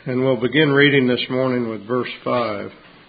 And we'll begin reading this morning with verse 5.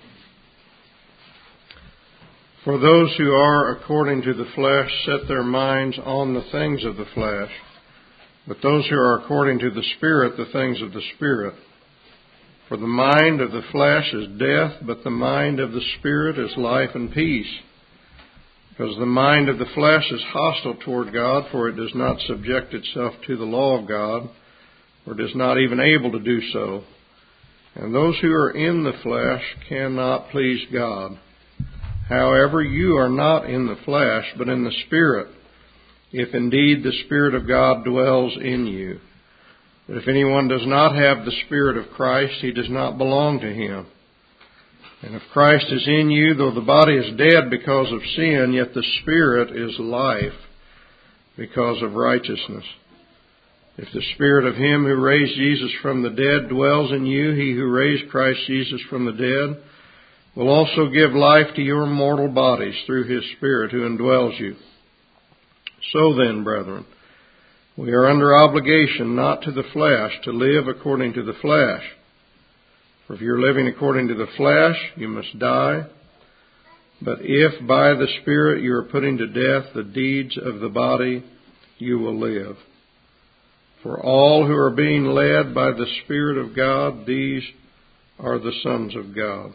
For those who are according to the flesh set their minds on the things of the flesh, but those who are according to the Spirit, the things of the Spirit. For the mind of the flesh is death, but the mind of the Spirit is life and peace. Because the mind of the flesh is hostile toward God, for it does not subject itself to the law of God, or is not even able to do so. And those who are in the flesh cannot please God. However, you are not in the flesh, but in the Spirit, if indeed the Spirit of God dwells in you. But if anyone does not have the Spirit of Christ, he does not belong to him. And if Christ is in you, though the body is dead because of sin, yet the Spirit is life because of righteousness. If the Spirit of Him who raised Jesus from the dead dwells in you, He who raised Christ Jesus from the dead will also give life to your mortal bodies through His Spirit who indwells you. So then, brethren, we are under obligation not to the flesh to live according to the flesh. For if you're living according to the flesh, you must die. But if by the Spirit you are putting to death the deeds of the body, you will live. For all who are being led by the Spirit of God, these are the sons of God.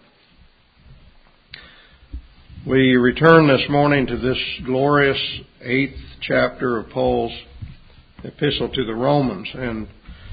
We return this morning to this glorious 8th chapter of Paul's epistle to the Romans. And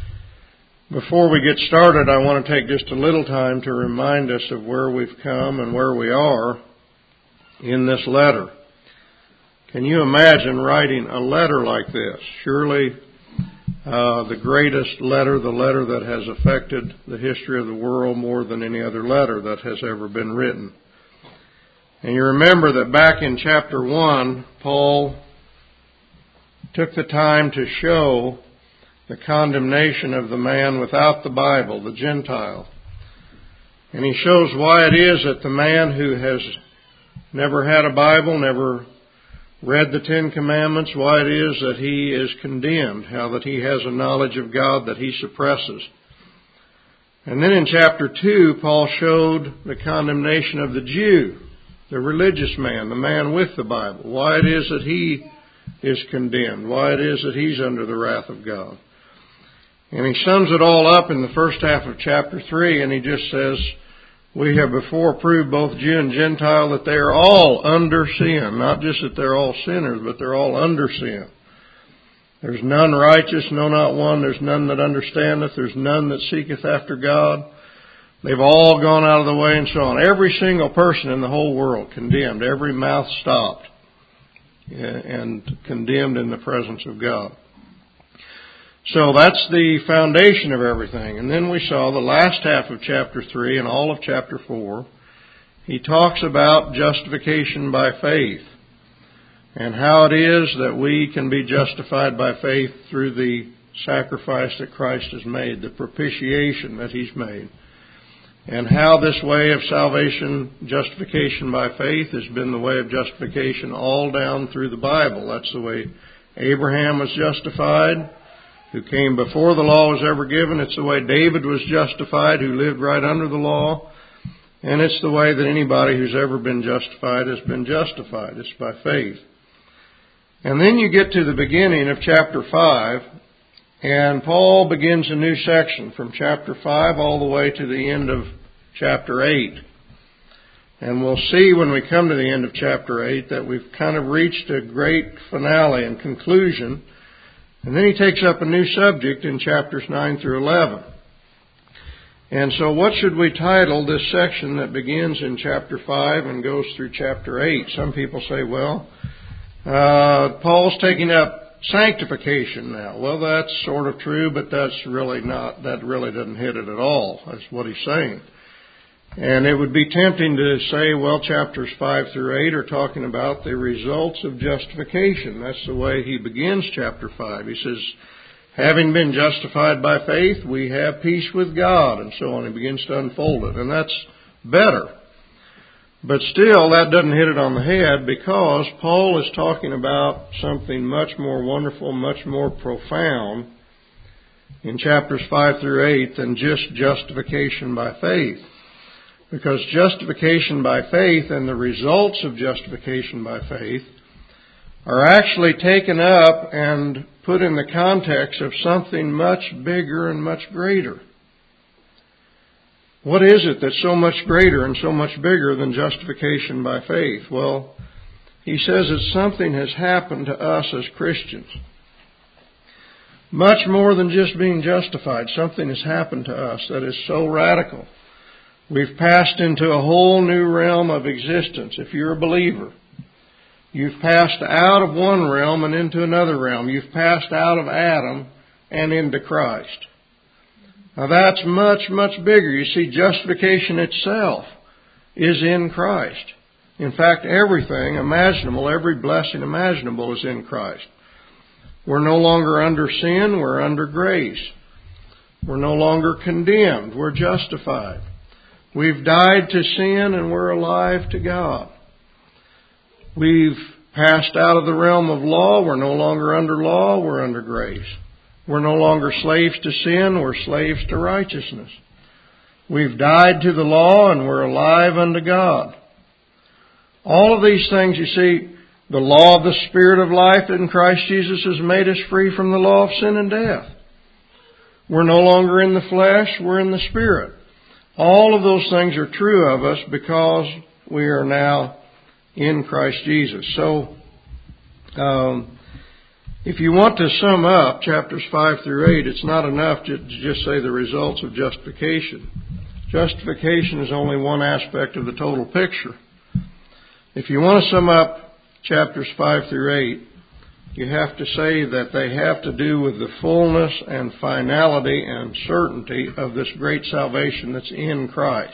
before we get started, I want to take just a little time to remind us of where we've come and where we are in this letter. Can you imagine writing a letter like this? Surely the greatest letter, the letter that has affected the history of the world more than any other letter that has ever been written. And you remember that back in chapter 1, Paul took the time to show the condemnation of the man without the Bible, the Gentile. And he shows why it is that the man who has never had a Bible, never read the Ten Commandments, why it is that he is condemned, how that he has a knowledge of God that he suppresses. And then in chapter 2, Paul showed the condemnation of the Jew, the religious man, the man with the Bible, why it is that he is condemned, why it is that he's under the wrath of God. And he sums it all up in the first half of chapter 3, and he just says, we have before proved both Jew and Gentile that they are all under sin. Not just that they're all sinners, but they're all under sin. There's none righteous, no, not one. There's none that understandeth. There's none that seeketh after God. They've all gone out of the way and so on. Every single person in the whole world condemned. Every mouth stopped and condemned in the presence of God. So that's the foundation of everything. And then we saw the last half of chapter 3 and all of chapter 4. He talks about justification by faith and how it is that we can be justified by faith through the sacrifice that Christ has made, the propitiation that He's made, and how this way of salvation, justification by faith, has been the way of justification all down through the Bible. That's the way Abraham was justified, who came before the law was ever given. It's the way David was justified, who lived right under the law. And it's the way that anybody who's ever been justified has been justified. It's by faith. And then you get to the beginning of chapter 5, and Paul begins a new section from chapter 5 all the way to the end of chapter 8. And we'll see when we come to the end of chapter 8 that we've kind of reached a great finale and conclusion. And then he takes up a new subject in chapters 9 through 11. And so what should we title this section that begins in chapter 5 and goes through chapter 8? Some people say, well, Paul's taking up sanctification now. Well, that's sort of true, but that really doesn't hit it at all. That's what he's saying. And it would be tempting to say, well, chapters 5 through 8 are talking about the results of justification. That's the way he begins chapter 5. He says, having been justified by faith, we have peace with God, and so on. He begins to unfold it, and that's better. But still, that doesn't hit it on the head, because Paul is talking about something much more wonderful, much more profound in chapters 5 through 8 than just justification by faith. Because justification by faith and the results of justification by faith are actually taken up and put in the context of something much bigger and much greater. What is it that's so much greater and so much bigger than justification by faith? Well, he says that something has happened to us as Christians. Much more than just being justified. Something has happened to us that is so radical. We've passed into a whole new realm of existence. If you're a believer, you've passed out of one realm and into another realm. You've passed out of Adam and into Christ. Now that's much, much bigger. You see, justification itself is in Christ. In fact, everything imaginable, every blessing imaginable is in Christ. We're no longer under sin, we're under grace. We're no longer condemned, we're justified. We've died to sin and we're alive to God. We've passed out of the realm of law, we're no longer under law, we're under grace. We're no longer slaves to sin, we're slaves to righteousness. We've died to the law and we're alive unto God. All of these things, you see, the law of the Spirit of life in Christ Jesus has made us free from the law of sin and death. We're no longer in the flesh, we're in the Spirit. All of those things are true of us because we are now in Christ Jesus. So, if you want to sum up chapters 5 through 8, it's not enough to just say the results of justification. Justification is only one aspect of the total picture. If you want to sum up chapters 5 through 8, you have to say that they have to do with the fullness and finality and certainty of this great salvation that's in Christ.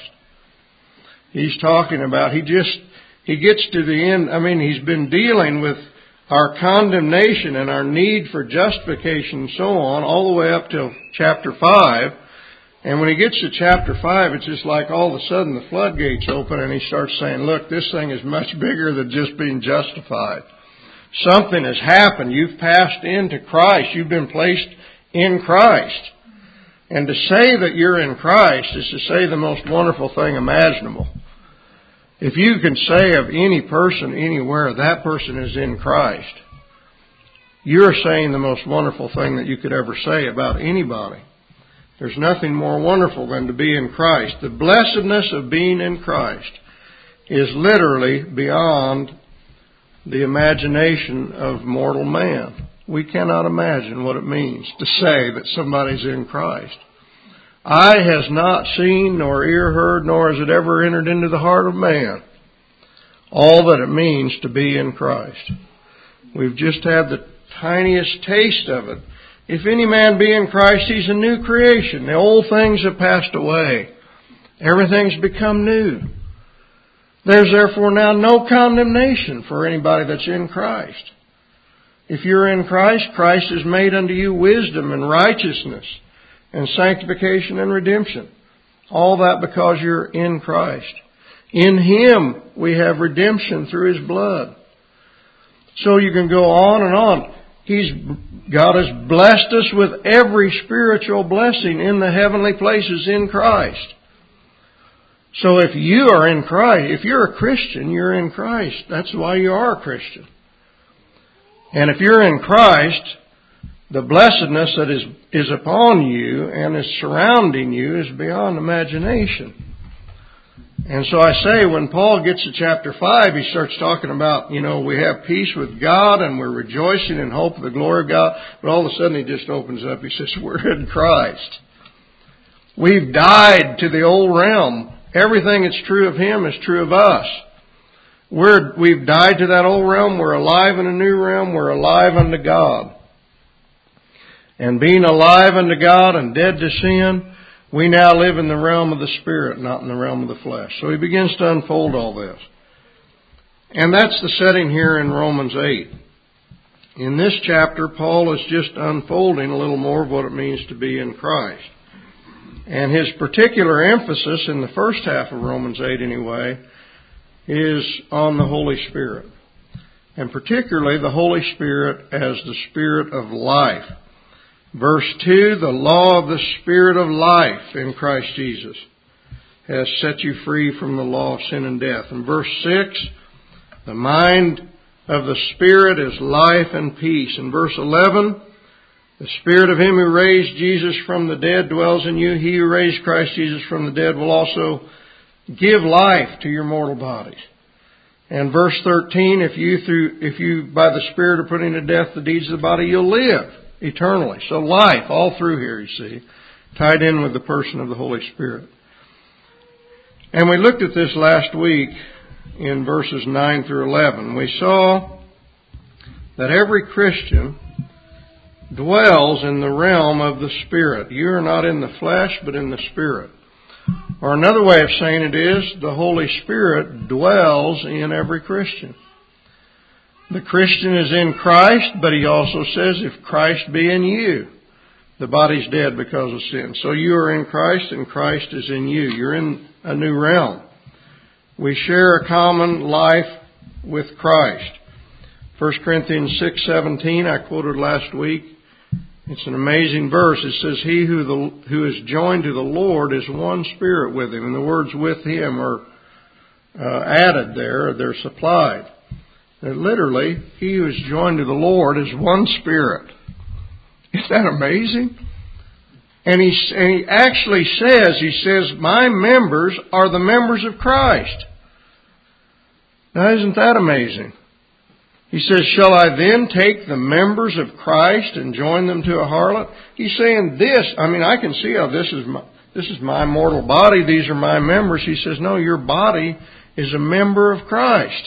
He's talking about, he gets to the end, he's been dealing with our condemnation and our need for justification and so on, all the way up till chapter 5. And when he gets to chapter 5, it's just like all of a sudden the floodgates open and he starts saying, look, this thing is much bigger than just being justified. Something has happened. You've passed into Christ. You've been placed in Christ. And to say that you're in Christ is to say the most wonderful thing imaginable. If you can say of any person anywhere, that person is in Christ, you're saying the most wonderful thing that you could ever say about anybody. There's nothing more wonderful than to be in Christ. The blessedness of being in Christ is literally beyond the imagination of mortal man. We cannot imagine what it means to say that somebody's in Christ. Eye has not seen, nor ear heard, nor has it ever entered into the heart of man all that it means to be in Christ. We've just had the tiniest taste of it. If any man be in Christ, he's a new creation. The old things have passed away. Everything's become new. There's therefore now no condemnation for anybody that's in Christ. If you're in Christ, Christ has made unto you wisdom and righteousness and sanctification and redemption. All that because you're in Christ. In Him we have redemption through His blood. So you can go on and on. God has blessed us with every spiritual blessing in the heavenly places in Christ. So if you are in Christ, if you're a Christian, you're in Christ. That's why you are a Christian. And if you're in Christ, the blessedness that is upon you and is surrounding you is beyond imagination. And so I say, when Paul gets to chapter 5, he starts talking about, we have peace with God and we're rejoicing in hope of the glory of God. But all of a sudden he just opens up. He says, we're in Christ. We've died to the old realm. Everything that's true of Him is true of us. We've died to that old realm. We're alive in a new realm. We're alive unto God. And being alive unto God and dead to sin, we now live in the realm of the Spirit, not in the realm of the flesh. So he begins to unfold all this. And that's the setting here in Romans 8. In this chapter, Paul is just unfolding a little more of what it means to be in Christ. And his particular emphasis in the first half of Romans 8 anyway is on the Holy Spirit. And particularly the Holy Spirit as the Spirit of life. Verse 2, the law of the Spirit of life in Christ Jesus has set you free from the law of sin and death. And verse 6, the mind of the Spirit is life and peace. In verse 11, the Spirit of Him who raised Jesus from the dead dwells in you. He who raised Christ Jesus from the dead will also give life to your mortal bodies. And verse 13, if you by the Spirit are putting to death the deeds of the body, you'll live eternally. So life all through here, you see, tied in with the person of the Holy Spirit. And we looked at this last week in verses 9 through 11. We saw that every Christian dwells in the realm of the Spirit. You are not in the flesh, but in the Spirit. Or another way of saying it is, the Holy Spirit dwells in every Christian. The Christian is in Christ, but he also says, if Christ be in you, the body's dead because of sin. So you are in Christ, and Christ is in you. You're in a new realm. We share a common life with Christ. 1 Corinthians 6:17, I quoted last week. It's an amazing verse. It says, he who is joined to the Lord is one spirit with Him. And the words with Him are added there. They're supplied. And literally, he who is joined to the Lord is one spirit. Isn't that amazing? And he actually says, my members are the members of Christ. Now, isn't that amazing? He says, shall I then take the members of Christ and join them to a harlot? He's saying this. I mean, I can see how this is my mortal body. These are my members. He says, no, your body is a member of Christ.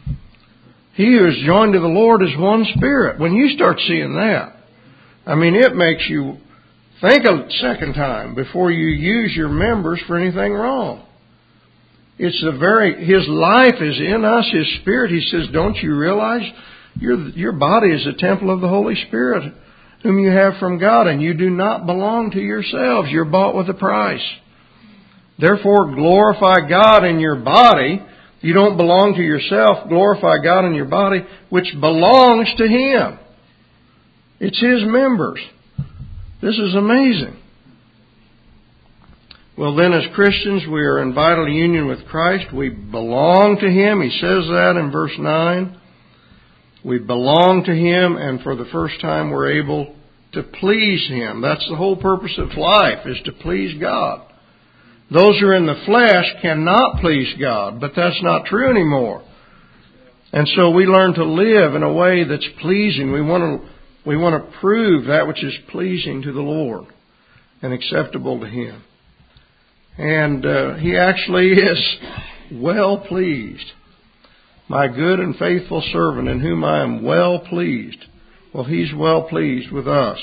He who is joined to the Lord is one spirit. When you start seeing that, I mean, it makes you think a second time before you use your members for anything wrong. It's His life is in us, His Spirit. He says, don't you realize your body is a temple of the Holy Spirit whom you have from God, and you do not belong to yourselves. You're bought with a price. Therefore, glorify God in your body. You don't belong to yourself. Glorify God in your body, which belongs to Him. It's His members. This is amazing. Well, then as Christians, we are in vital union with Christ. We belong to Him. He says that in verse 9. We belong to Him, and for the first time we're able to please Him. That's the whole purpose of life, is to please God. Those who are in the flesh cannot please God, but that's not true anymore. And so we learn to live in a way that's pleasing. We want to prove that which is pleasing to the Lord and acceptable to Him. And He actually is well pleased. My good and faithful servant in whom I am well pleased. Well, He's well pleased with us.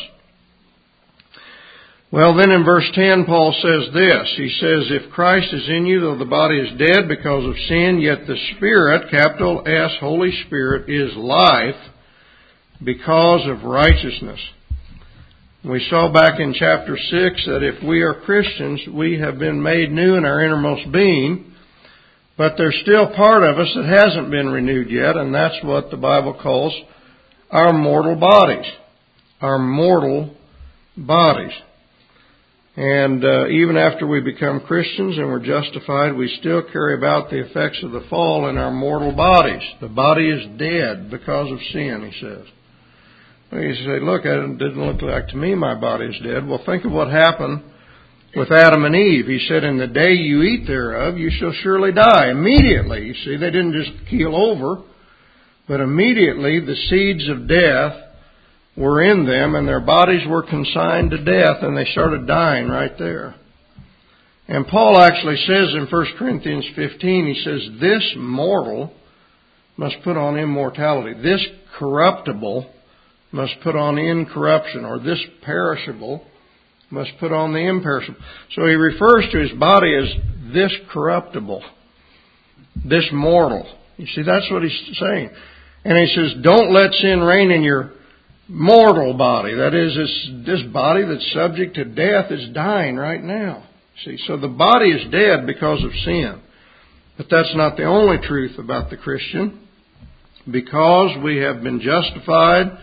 Well, then in verse 10, Paul says this. He says, if Christ is in you, though the body is dead because of sin, yet the Spirit, capital S, Holy Spirit, is life because of righteousness. We saw back in chapter 6 that if we are Christians, we have been made new in our innermost being, but there's still part of us that hasn't been renewed yet, and that's what the Bible calls our mortal bodies. Our mortal bodies. And even after we become Christians and we're justified, we still carry about the effects of the fall in our mortal bodies. The body is dead because of sin, he says. You say, look, it didn't look like to me my body is dead. Well, think of what happened with Adam and Eve. He said, in the day you eat thereof, you shall surely die. Immediately, you see, they didn't just keel over, but immediately the seeds of death were in them, and their bodies were consigned to death, and they started dying right there. And Paul actually says in 1 Corinthians 15, he says, this mortal must put on immortality. This corruptible must put on incorruption, or this perishable must put on the imperishable. So he refers to his body as this corruptible, this mortal. You see, that's what he's saying. And he says, don't let sin reign in your mortal body. That is, this body that's subject to death is dying right now. See, so the body is dead because of sin. But that's not the only truth about the Christian. Because we have been justified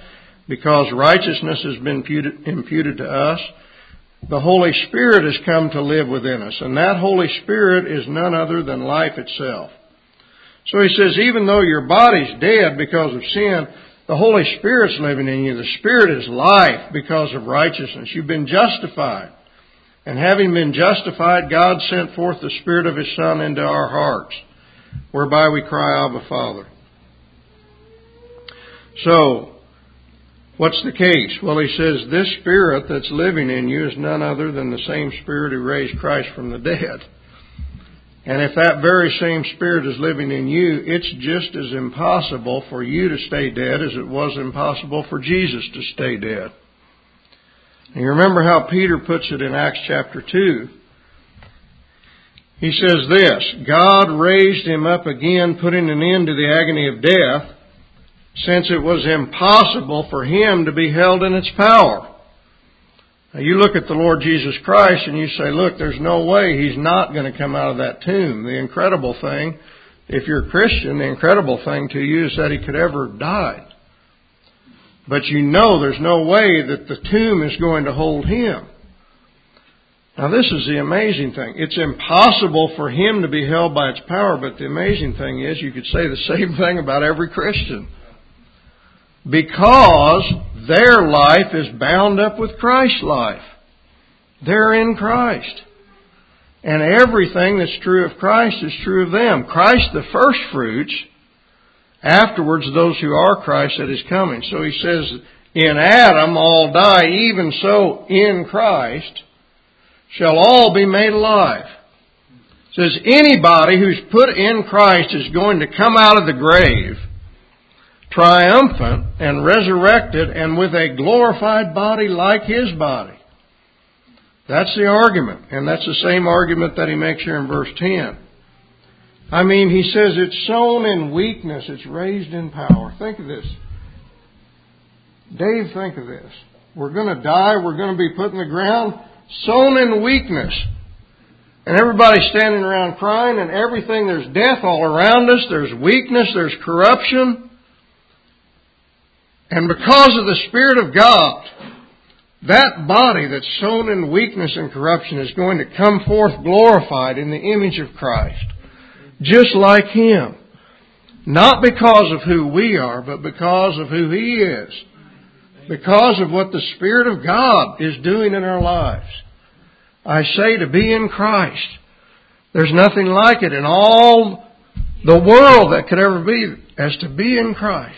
because righteousness has been imputed to us, the Holy Spirit has come to live within us. And that Holy Spirit is none other than life itself. So he says, even though your body's dead because of sin, the Holy Spirit's living in you. The Spirit is life because of righteousness. You've been justified. And having been justified, God sent forth the Spirit of His Son into our hearts, whereby we cry, Abba, Father. So, what's the case? Well, he says this Spirit that's living in you is none other than the same Spirit who raised Christ from the dead. And if that very same Spirit is living in you, it's just as impossible for you to stay dead as it was impossible for Jesus to stay dead. And you remember how Peter puts it in Acts chapter 2. He says this, God raised Him up again, putting an end to the agony of death, since it was impossible for Him to be held in its power. Now you look at the Lord Jesus Christ and you say, look, there's no way He's not going to come out of that tomb. The incredible thing, if you're a Christian, the incredible thing to you is that He could ever have died. But you know there's no way that the tomb is going to hold Him. Now this is the amazing thing. It's impossible for Him to be held by its power, but the amazing thing is you could say the same thing about every Christian. Because their life is bound up with Christ's life. They're in Christ. And everything that's true of Christ is true of them. Christ the first fruits, afterwards those who are Christ at His coming. So he says, in Adam all die, even so in Christ shall all be made alive. It says anybody who's put in Christ is going to come out of the grave triumphant and resurrected and with a glorified body like His body. That's the argument. And that's the same argument that he makes here in verse 10. I mean, he says it's sown in weakness, it's raised in power. Think of this. Dave, think of this. We're going to die, we're going to be put in the ground, sown in weakness. And everybody's standing around crying and everything, there's death all around us, there's weakness, there's corruption. And because of the Spirit of God, that body that's sown in weakness and corruption is going to come forth glorified in the image of Christ. Just like Him. Not because of who we are, but because of who He is. Because of what the Spirit of God is doing in our lives. I say to be in Christ. There's nothing like it in all the world that could ever be as to be in Christ.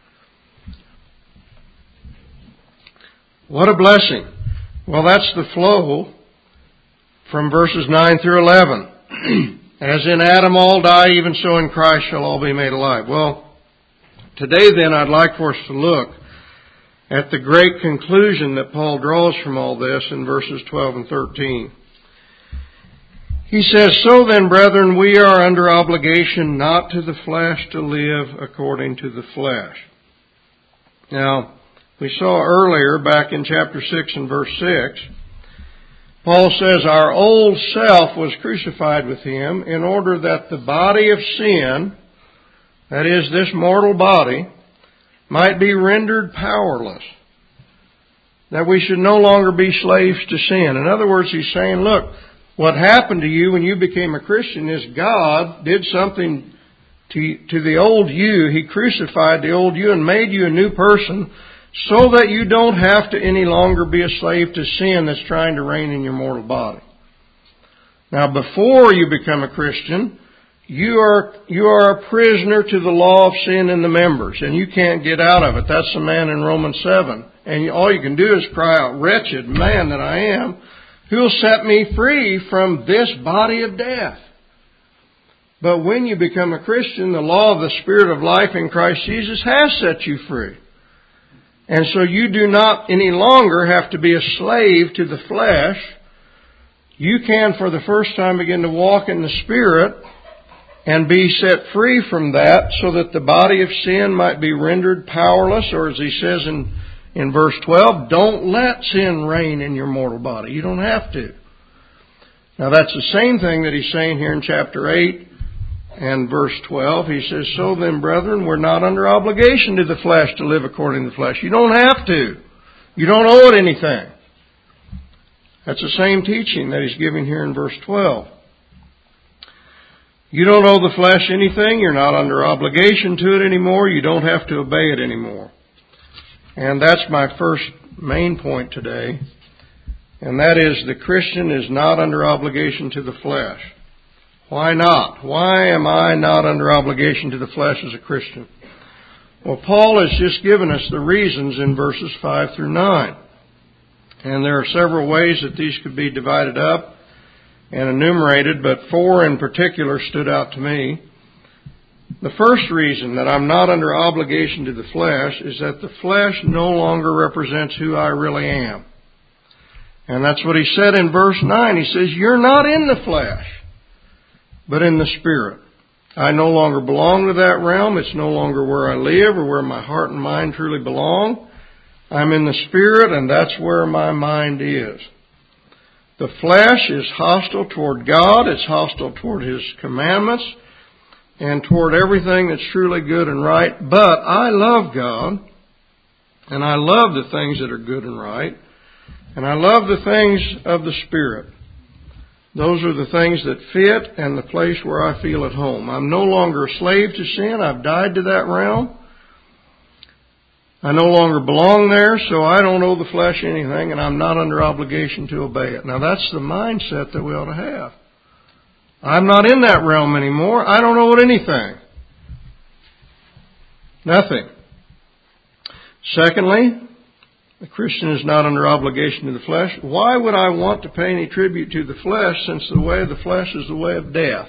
What a blessing. Well, that's the flow from verses 9 through 11. As in Adam all die, even so in Christ shall all be made alive. Well, today then I'd like for us to look at the great conclusion that Paul draws from all this in verses 12 and 13. He says, so then, brethren, we are under obligation not to the flesh to live according to the flesh. Now, we saw earlier, back in chapter 6 and verse 6, Paul says, our old self was crucified with Him in order that the body of sin, that is, this mortal body, might be rendered powerless. That we should no longer be slaves to sin. In other words, he's saying, look, what happened to you when you became a Christian is God did something to the old you. He crucified the old you and made you a new person, so that you don't have to any longer be a slave to sin that's trying to reign in your mortal body. Now, before you become a Christian, you are a prisoner to the law of sin in the members, and you can't get out of it. That's the man in Romans 7. And all you can do is cry out, wretched man that I am, who will set me free from this body of death? But when you become a Christian, the law of the Spirit of life in Christ Jesus has set you free. And so you do not any longer have to be a slave to the flesh. You can, for the first time, begin to walk in the Spirit and be set free from that so that the body of sin might be rendered powerless. Or as he says in verse 12, don't let sin reign in your mortal body. You don't have to. Now that's the same thing that he's saying here in chapter 8 and verse 12, he says, "So then, brethren, we're not under obligation to the flesh to live according to the flesh." You don't have to. You don't owe it anything. That's the same teaching that he's giving here in verse 12. You don't owe the flesh anything. You're not under obligation to it anymore. You don't have to obey it anymore. And that's my first main point today. And that is, the Christian is not under obligation to the flesh. Why not? Why am I not under obligation to the flesh as a Christian? Well, Paul has just given us the reasons in verses 5 through 9. And there are several ways that these could be divided up and enumerated, but 4 in particular stood out to me. The first reason that I'm not under obligation to the flesh is that the flesh no longer represents who I really am. And that's what he said in verse 9. He says, "You're not in the flesh, but in the Spirit." I no longer belong to that realm. It's no longer where I live or where my heart and mind truly belong. I'm in the Spirit, and that's where my mind is. The flesh is hostile toward God. It's hostile toward His commandments and toward everything that's truly good and right. But I love God, and I love the things that are good and right, and I love the things of the Spirit. Those are the things that fit and the place where I feel at home. I'm no longer a slave to sin. I've died to that realm. I no longer belong there, so I don't owe the flesh anything, and I'm not under obligation to obey it. Now, that's the mindset that we ought to have. I'm not in that realm anymore. I don't owe it anything. Nothing. Secondly, the Christian is not under obligation to the flesh. Why would I want to pay any tribute to the flesh, since the way of the flesh is the way of death?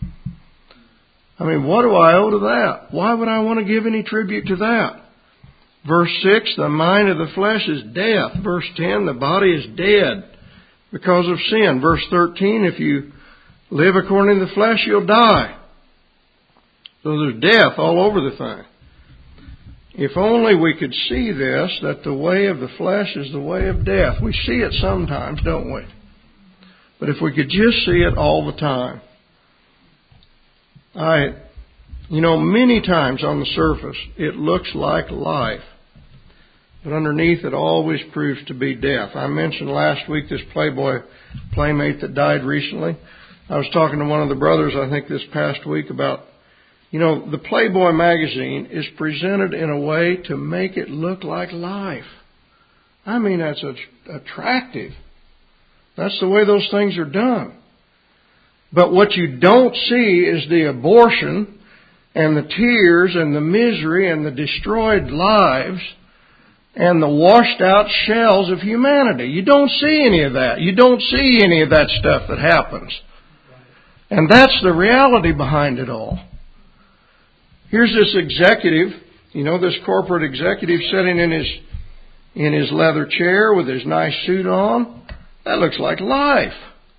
I mean, what do I owe to that? Why would I want to give any tribute to that? Verse 6, the mind of the flesh is death. Verse 10, the body is dead because of sin. Verse 13, if you live according to the flesh, you'll die. So there's death all over the thing. If only we could see this, that the way of the flesh is the way of death. We see it sometimes, don't we? But if we could just see it all the time. Many times on the surface, it looks like life. But underneath it always proves to be death. I mentioned last week this Playboy playmate that died recently. I was talking to one of the brothers, I think this past week, about, the Playboy magazine is presented in a way to make it look like life. I mean, that's attractive. That's the way those things are done. But what you don't see is the abortion and the tears and the misery and the destroyed lives and the washed out shells of humanity. You don't see any of that. You don't see any of that stuff that happens. And that's the reality behind it all. Here's this executive, this corporate executive sitting in his leather chair with his nice suit on. That looks like life.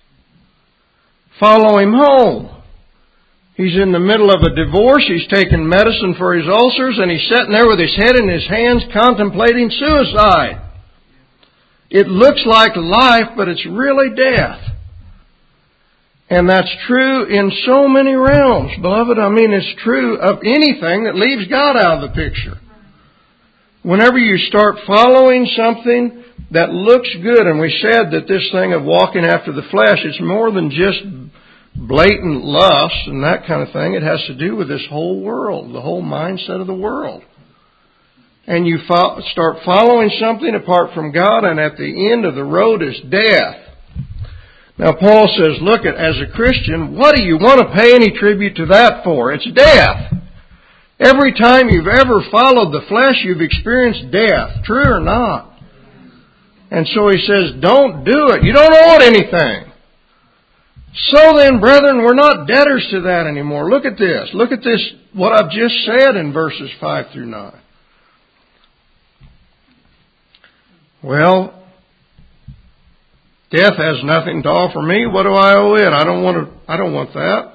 Follow him home. He's in the middle of a divorce. He's taking medicine for his ulcers, and he's sitting there with his head in his hands contemplating suicide. It looks like life, but it's really death. And that's true in so many realms, beloved. I mean, it's true of anything that leaves God out of the picture. Whenever you start following something that looks good, and we said that this thing of walking after the flesh, it's more than just blatant lust and that kind of thing. It has to do with this whole world, the whole mindset of the world. And you start following something apart from God, and at the end of the road is death. Now Paul says, look, as a Christian, what do you want to pay any tribute to that for? It's death. Every time you've ever followed the flesh, you've experienced death. True or not? And so he says, don't do it. You don't owe it anything. So then, brethren, we're not debtors to that anymore. Look at this. Look at this, what I've just said in verses 5 through 9. Well, death has nothing to offer me. What do I owe it? I don't want that.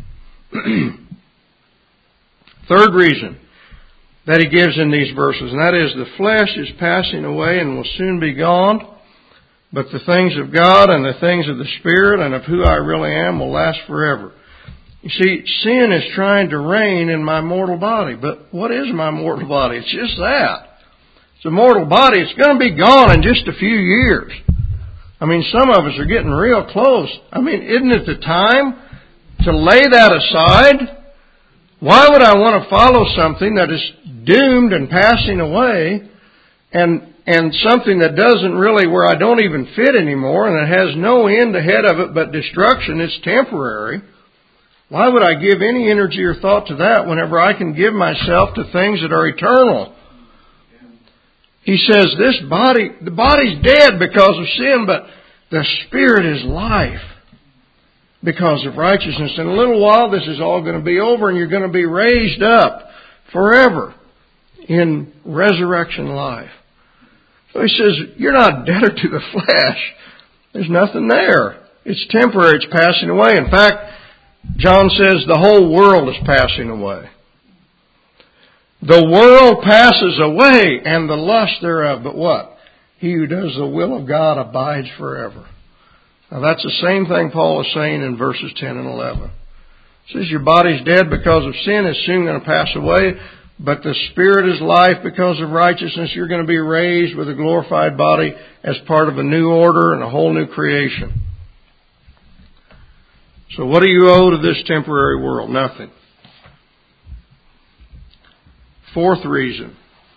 Third reason that he gives in these verses, and that is the flesh is passing away and will soon be gone. But the things of God and the things of the Spirit and of who I really am will last forever. You see, sin is trying to reign in my mortal body. But what is my mortal body? It's just that. It's a mortal body. It's going to be gone in just a few years. I mean, some of us are getting real close. I mean, isn't it the time to lay that aside? Why would I want to follow something that is doomed and passing away and something that doesn't really, where I don't even fit anymore and it has no end ahead of it but destruction? It's temporary. Why would I give any energy or thought to that whenever I can give myself to things that are eternal? He says the body's dead because of sin, but the Spirit is life because of righteousness. In a little while, this is all going to be over and you're going to be raised up forever in resurrection life. So he says, you're not debtor to the flesh. There's nothing there. It's temporary. It's passing away. In fact, John says the whole world is passing away. The world passes away and the lust thereof, but what? He who does the will of God abides forever. Now that's the same thing Paul is saying in verses 10 and 11. He says your body's dead because of sin, it's soon going to pass away, but the Spirit is life because of righteousness. You're going to be raised with a glorified body as part of a new order and a whole new creation. So what do you owe to this temporary world? Nothing. Fourth reason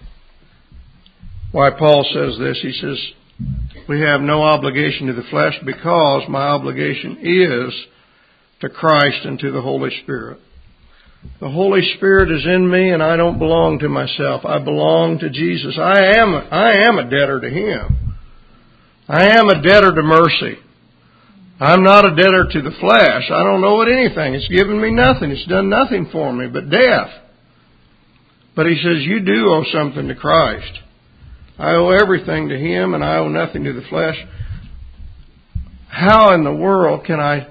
why Paul says this, he says, we have no obligation to the flesh because my obligation is to Christ and to the Holy Spirit. The Holy Spirit is in me and I don't belong to myself. I belong to Jesus. I am a debtor to Him. I am a debtor to mercy. I'm not a debtor to the flesh. I don't owe it anything. It's given me nothing. It's done nothing for me but death. But he says, you do owe something to Christ. I owe everything to Him and I owe nothing to the flesh. How in the world can I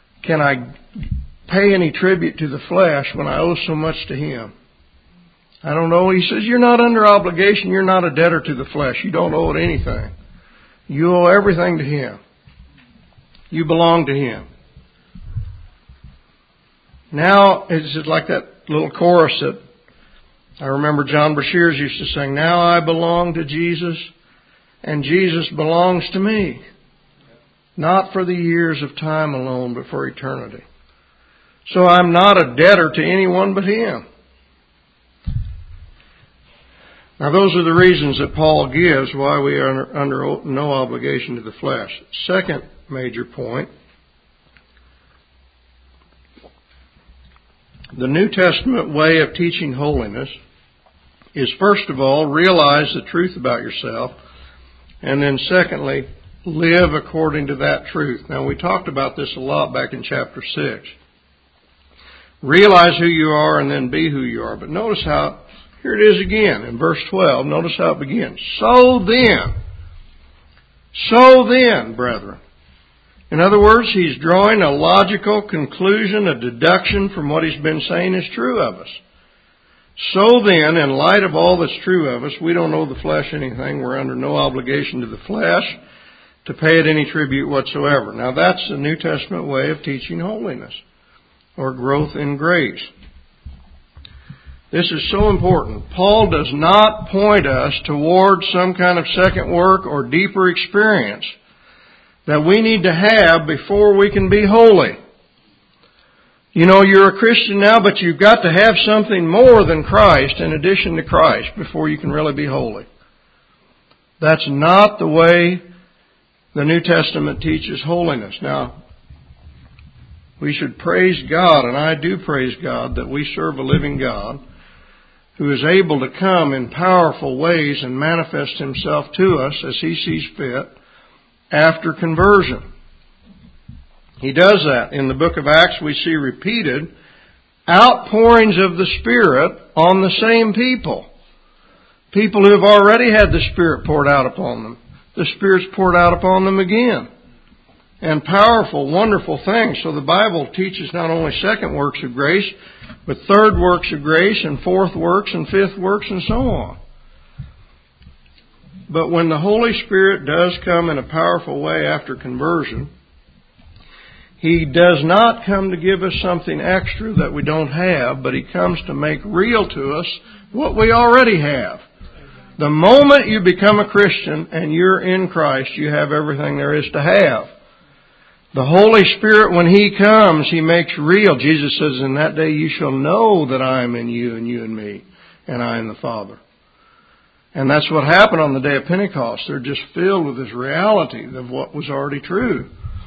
pay any tribute to the flesh when I owe so much to Him? I don't know. He says, you're not under obligation. You're not a debtor to the flesh. You don't owe it anything. You owe everything to Him. You belong to Him. Now, it's like that little chorus that I remember John Brashears used to sing, now I belong to Jesus and Jesus belongs to me. Not for the years of time alone, but for eternity. So I'm not a debtor to anyone but Him. Now those are the reasons that Paul gives why we are under no obligation to the flesh. Second major point. The New Testament way of teaching holiness is, first of all, realize the truth about yourself, and then secondly, live according to that truth. Now, we talked about this a lot back in chapter 6. Realize who you are and then be who you are. But notice how, here it is again in verse 12. Notice how it begins. So then, brethren. In other words, he's drawing a logical conclusion, a deduction from what he's been saying is true of us. So then, in light of all that's true of us, we don't owe the flesh anything. We're under no obligation to the flesh to pay it any tribute whatsoever. Now that's the New Testament way of teaching holiness or growth in grace. This is so important. Paul does not point us towards some kind of second work or deeper experience that we need to have before we can be holy. You know, you're a Christian now, but you've got to have something more than Christ in addition to Christ before you can really be holy. That's not the way the New Testament teaches holiness. Now, we should praise God, and I do praise God, that we serve a living God who is able to come in powerful ways and manifest Himself to us as He sees fit after conversion. He does that. In the book of Acts, we see repeated outpourings of the Spirit on the same people. People who have already had the Spirit poured out upon them. The Spirit's poured out upon them again. And powerful, wonderful things. So the Bible teaches not only second works of grace, but third works of grace and fourth works and fifth works and so on. But when the Holy Spirit does come in a powerful way after conversion, He does not come to give us something extra that we don't have, but He comes to make real to us what we already have. The moment you become a Christian and you're in Christ, you have everything there is to have. The Holy Spirit, when He comes, He makes real. Jesus says, in that day you shall know that I am in you and you in me, and I in the Father. And that's what happened on the day of Pentecost. They're just filled with this reality of what was already true.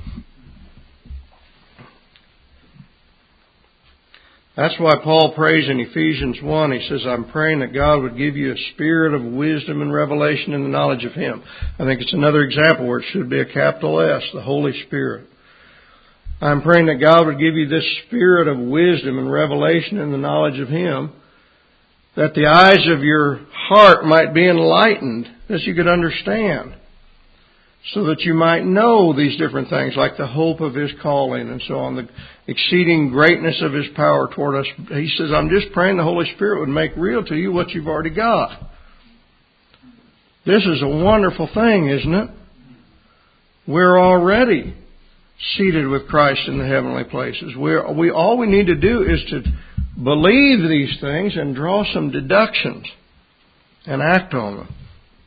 That's why Paul prays in Ephesians 1, he says, I'm praying that God would give you a spirit of wisdom and revelation in the knowledge of Him. I think it's another example where it should be a capital S, the Holy Spirit. I'm praying that God would give you this spirit of wisdom and revelation in the knowledge of Him, that the eyes of your heart might be enlightened, that you could understand, so that you might know these different things, like the hope of His calling and so on, the exceeding greatness of His power toward us. He says, I'm just praying the Holy Spirit would make real to you what you've already got. This is a wonderful thing, isn't it? We're already seated with Christ in the heavenly places. All we need to do is to believe these things and draw some deductions and act on them.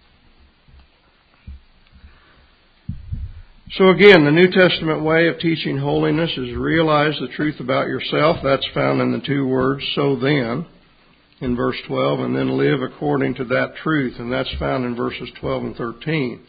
So again, the New Testament way of teaching holiness is realize the truth about yourself. That's found in the two words, so then, in verse 12, and then live according to that truth. And that's found in verses 12 and 13.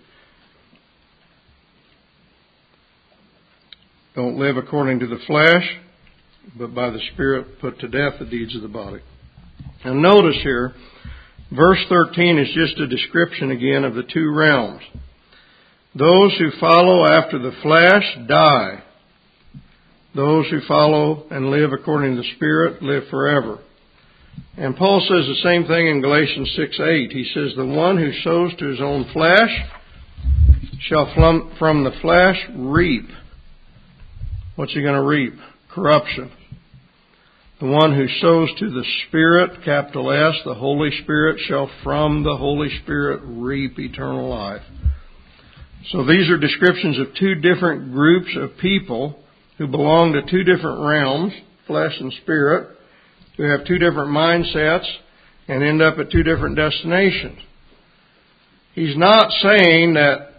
Don't live according to the flesh, but by the Spirit put to death the deeds of the body. And notice here, verse 13 is just a description again of the two realms. Those who follow after the flesh die. Those who follow and live according to the Spirit live forever. And Paul says the same thing in Galatians 6:8. He says, the one who sows to his own flesh shall from the flesh reap. What's he going to reap? Corruption. The one who sows to the Spirit, capital S, the Holy Spirit, shall from the Holy Spirit reap eternal life. So these are descriptions of two different groups of people who belong to two different realms, flesh and spirit, who have two different mindsets and end up at two different destinations. He's not saying that,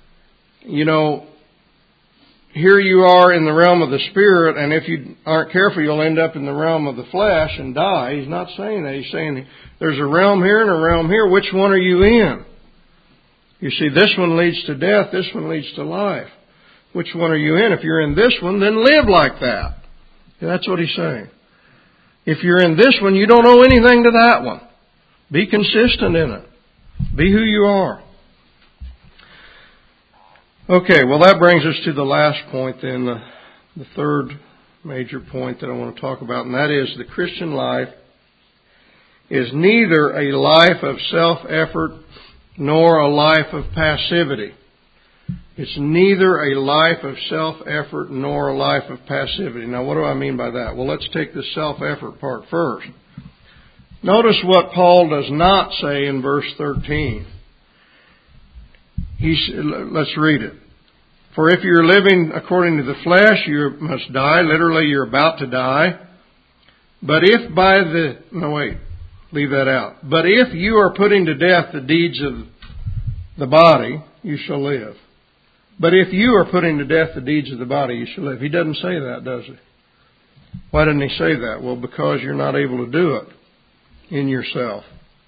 here you are in the realm of the Spirit, and if you aren't careful, you'll end up in the realm of the flesh and die. He's not saying that. He's saying there's a realm here and a realm here. Which one are you in? You see, this one leads to death, this one leads to life. Which one are you in? If you're in this one, then live like that. That's what he's saying. If you're in this one, you don't owe anything to that one. Be consistent in it. Be who you are. Okay, well that brings us to the last point then, the third major point that I want to talk about, and that is the Christian life is neither a life of self-effort nor a life of passivity. It's neither a life of self-effort nor a life of passivity. Now what do I mean by that? Well, let's take the self-effort part first. Notice what Paul does not say in verse 13. Let's read it. For if you're living according to the flesh, you must die. Literally, you're about to die. But if leave that out. But if you are putting to death the deeds of the body, you shall live. But if you are putting to death the deeds of the body, you shall live. He doesn't say that, does he? Why didn't he say that? Well, because you're not able to do it in yourself.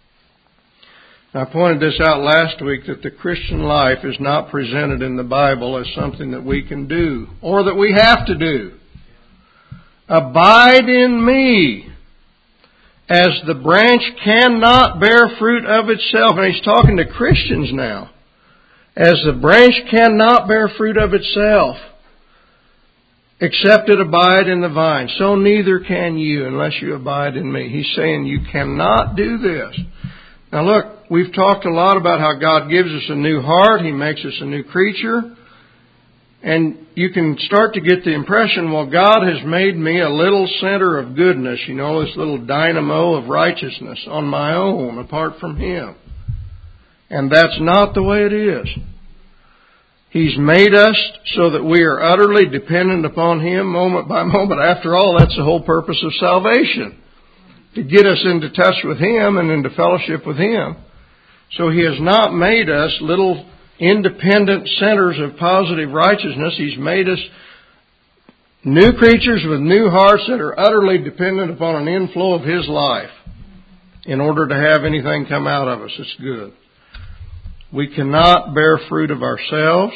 I pointed this out last week that the Christian life is not presented in the Bible as something that we can do or that we have to do. Abide in me, as the branch cannot bear fruit of itself. And he's talking to Christians now. As the branch cannot bear fruit of itself, except it abide in the vine, so neither can you unless you abide in me. He's saying you cannot do this. Now look, we've talked a lot about how God gives us a new heart. He makes us a new creature. And you can start to get the impression, well, God has made me a little center of goodness, this little dynamo of righteousness on my own, apart from Him. And that's not the way it is. He's made us so that we are utterly dependent upon Him moment by moment. After all, that's the whole purpose of salvation, to get us into touch with Him and into fellowship with Him. So He has not made us little independent centers of positive righteousness. He's made us new creatures with new hearts that are utterly dependent upon an inflow of His life in order to have anything come out of us that's good. We cannot bear fruit of ourselves.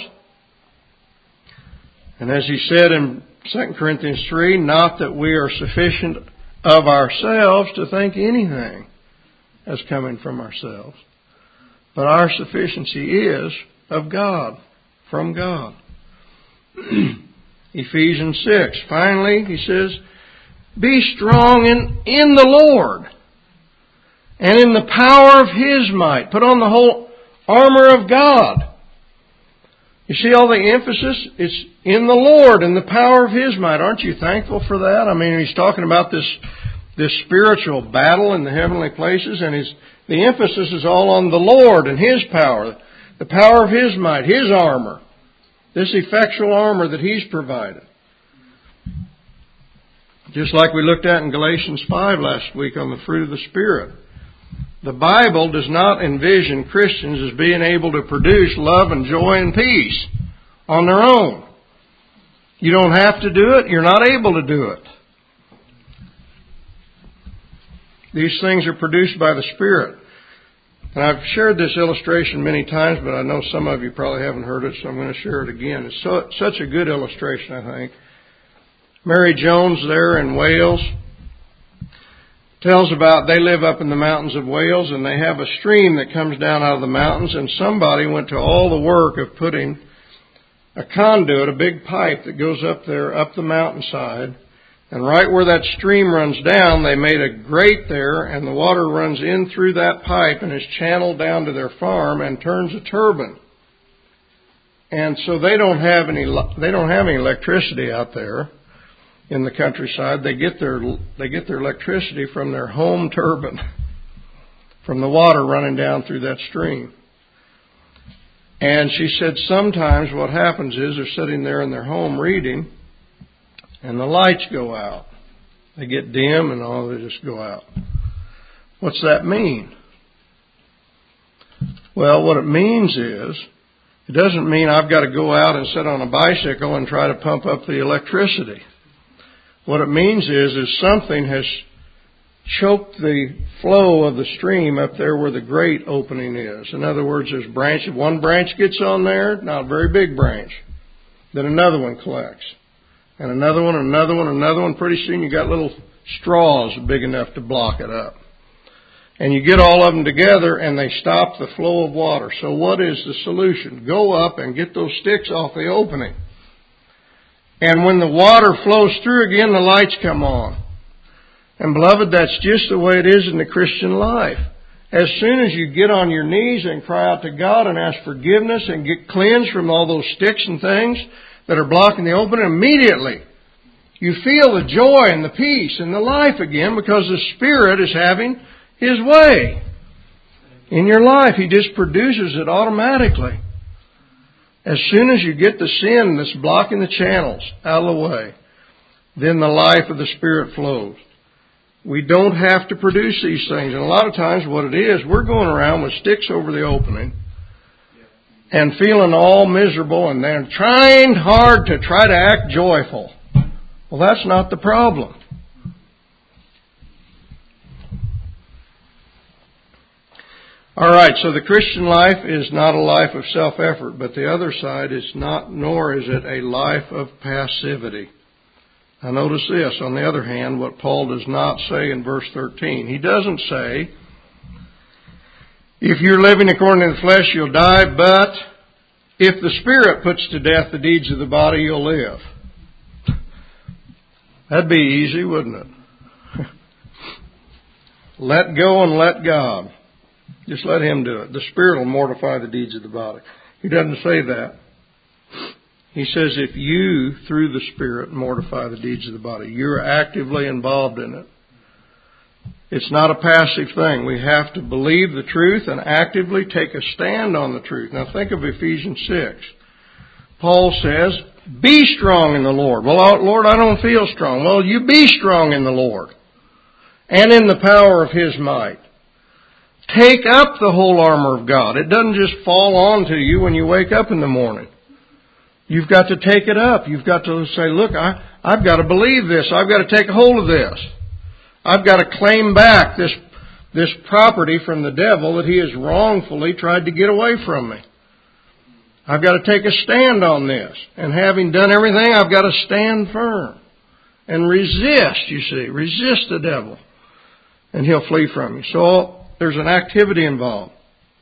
And as he said in 2 Corinthians 3, not that we are sufficient of ourselves to think anything as coming from ourselves, but our sufficiency is of God, from God. Ephesians 6, finally, he says, be strong in the Lord and in the power of His might. Put on the whole armor of God. You see all the emphasis? It's in the Lord and the power of His might. Aren't you thankful for that? I mean, he's talking about this spiritual battle in the heavenly places, and the emphasis is all on the Lord and His power, the power of His might, His armor, this effectual armor that He's provided. Just like we looked at in Galatians 5 last week on the fruit of the Spirit. The Bible does not envision Christians as being able to produce love and joy and peace on their own. You don't have to do it. You're not able to do it. These things are produced by the Spirit. And I've shared this illustration many times, but I know some of you probably haven't heard it, so I'm going to share it again. It's such a good illustration, I think. Mary Jones there in Wales tells about they live up in the mountains of Wales, and they have a stream that comes down out of the mountains, and somebody went to all the work of putting a conduit, a big pipe that goes up there, up the mountainside, and right where that stream runs down, they made a grate there, and the water runs in through that pipe and is channeled down to their farm and turns a turbine. And so they don't have any electricity out there in the countryside. They get their electricity from their home turbine, from the water running down through that stream. And she said sometimes what happens is they're sitting there in their home reading, and the lights go out. They get dim and all, they just go out. What's that mean? Well, what it means is, it doesn't mean I've got to go out and sit on a bicycle and try to pump up the electricity. What it means is something has choked the flow of the stream up there where the grate opening is. In other words, there's branch. One branch gets on there, not a very big branch. Then another one collects. And another one, another one, another one. Pretty soon you got little straws big enough to block it up. And you get all of them together and they stop the flow of water. So what is the solution? Go up and get those sticks off the opening. And when the water flows through again, the lights come on. And beloved, that's just the way it is in the Christian life. As soon as you get on your knees and cry out to God and ask forgiveness and get cleansed from all those sticks and things that are blocking the opening, immediately you feel the joy and the peace and the life again, because the Spirit is having His way in your life. He just produces it automatically. As soon as you get the sin that's blocking the channels out of the way, then the life of the Spirit flows. We don't have to produce these things. And a lot of times what it is, we're going around with sticks over the opening and feeling all miserable and then trying hard to try to act joyful. Well, that's not the problem. All right, so the Christian life is not a life of self-effort, but the other side is not, nor is it a life of passivity. Now notice this, on the other hand, what Paul does not say in verse 13. He doesn't say, if you're living according to the flesh, you'll die, but if the Spirit puts to death the deeds of the body, you'll live. That'd be easy, wouldn't it? Let go and let God. Just let Him do it. The Spirit will mortify the deeds of the body. He doesn't say that. He says if you, through the Spirit, mortify the deeds of the body, you're actively involved in it. It's not a passive thing. We have to believe the truth and actively take a stand on the truth. Now think of Ephesians 6. Paul says, be strong in the Lord. Well, Lord, I don't feel strong. Well, you be strong in the Lord and in the power of His might. Take up the whole armor of God. It doesn't just fall onto you when you wake up in the morning. You've got to take it up. You've got to say, look, I've got to believe this. I've got to take hold of this. I've got to claim back this property from the devil that he has wrongfully tried to get away from me. I've got to take a stand on this. And having done everything, I've got to stand firm. And resist, you see. Resist the devil. And he'll flee from you. So there's an activity involved.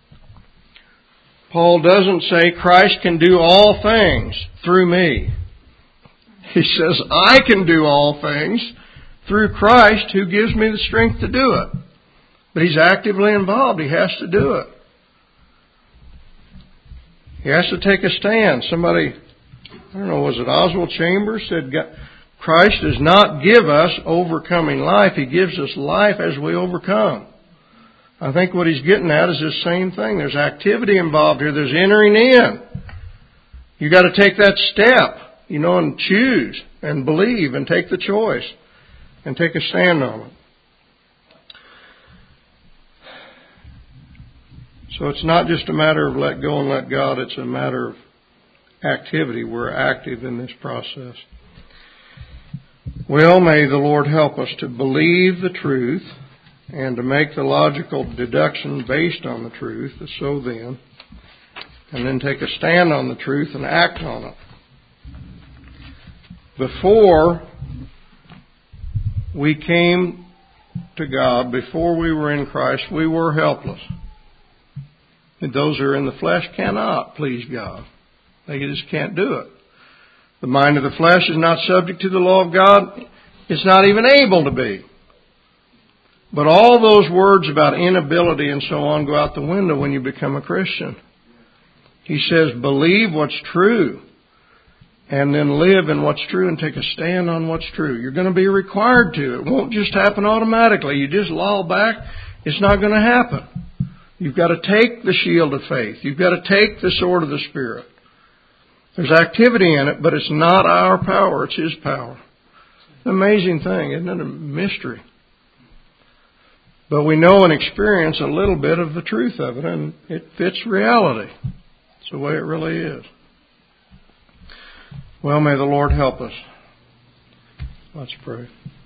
Paul doesn't say Christ can do all things through me. He says I can do all things through Christ who gives me the strength to do it. But he's actively involved. He has to do it. He has to take a stand. Somebody, I don't know, was it Oswald Chambers, said Christ does not give us overcoming life. He gives us life as we overcome. I think what he's getting at is this same thing. There's activity involved here. There's entering in. You've got to take that step, and choose and believe and take the choice and take a stand on it. So it's not just a matter of let go and let God. It's a matter of activity. We're active in this process. Well, may the Lord help us to believe the truth and to make the logical deduction based on the truth, so then, and then take a stand on the truth and act on it. Before we came to God, before we were in Christ, we were helpless. And those who are in the flesh cannot please God. They just can't do it. The mind of the flesh is not subject to the law of God. It's not even able to be. But all those words about inability and so on go out the window when you become a Christian. He says, believe what's true and then live in what's true and take a stand on what's true. You're going to be required to. It won't just happen automatically. You just loll back. It's not going to happen. You've got to take the shield of faith. You've got to take the sword of the Spirit. There's activity in it, but it's not our power. It's His power. It's an amazing thing. Isn't it a mystery? But we know and experience a little bit of the truth of it, and it fits reality. It's the way it really is. Well, may the Lord help us. Let's pray.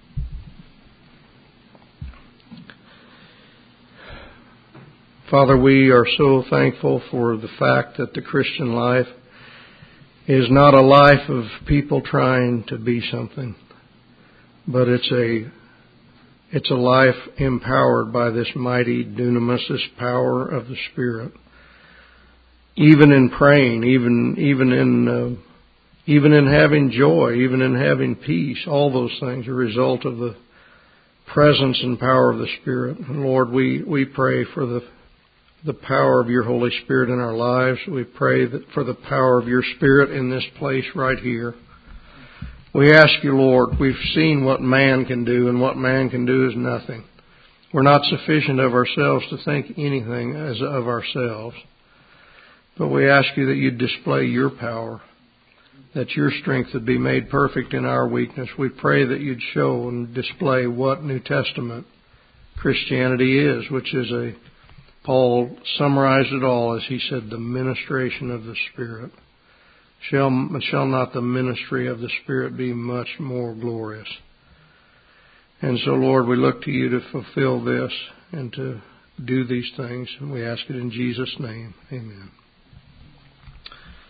Father, we are so thankful for the fact that the Christian life is not a life of people trying to be something, but it's a life empowered by this mighty dunamis, this power of the Spirit. Even in praying, even in having joy, even in having peace, all those things are a result of the presence and power of the Spirit. And Lord, we pray for the power of your Holy Spirit in our lives. We pray that for the power of your Spirit in this place right here. We ask you, Lord, we've seen what man can do, and what man can do is nothing. We're not sufficient of ourselves to think anything as of ourselves. But we ask you that you'd display your power, that your strength would be made perfect in our weakness. We pray that you'd show and display what New Testament Christianity is, which is Paul summarized it all as he said, the ministration of the Spirit. Shall not the ministry of the Spirit be much more glorious? And so, Lord, we look to you to fulfill this and to do these things. And we ask it in Jesus' name. Amen.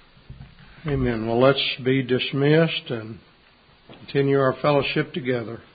Amen. Well, let's be dismissed and continue our fellowship together.